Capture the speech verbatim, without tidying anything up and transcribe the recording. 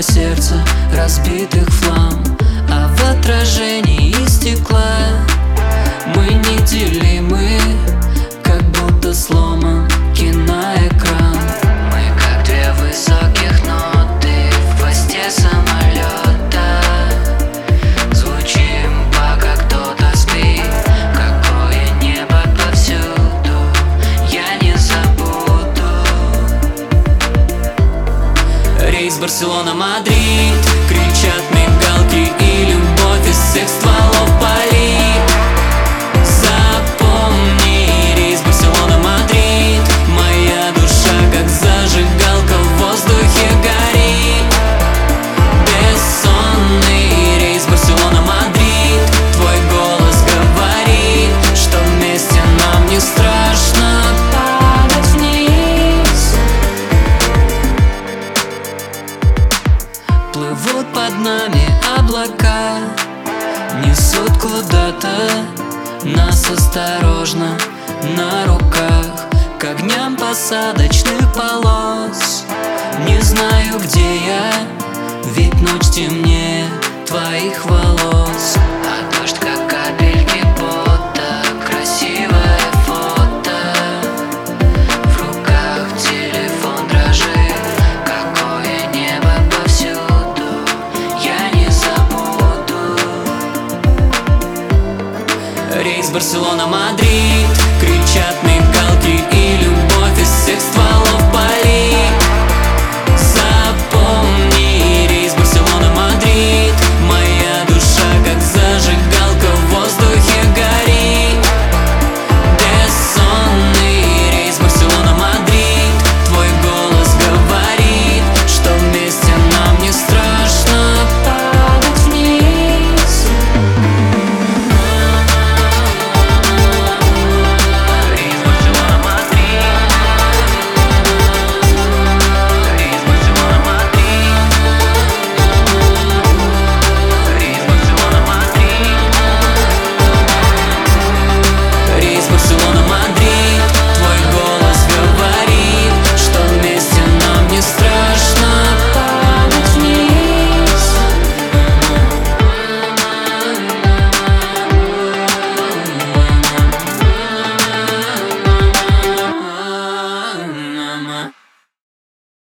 сердца разбитых флам, а в отражении стекла мы неделимы, как будто сломан киноэкран. Мы как две высоких ноты в хвосте самолета, звучим, пока кто-то спит. Какое небо повсюду, я не забуду. Рейс Барселона-Мадрид, кричат мигалки, и любовь из всех стволов палит. Запомни, рейс Барселона-Мадрид, моя душа как зажигалка в воздухе горит. Бессонный рейс Барселона-Мадрид, твой голос говорит, что вместе нам не страшно падать вниз. Плывут под нами облака, несут куда-то нас осторожно на руках, к огням посадочных полос. Не знаю, где я, ведь ночь темнее твоих волос. А дождь, как капельки пота, красивое фото, в руках телефон дрожит. Какое небо повсюду, я не забуду. Рейс Барселона-Мадрид, кричат мигалки, и любовь из всех стволов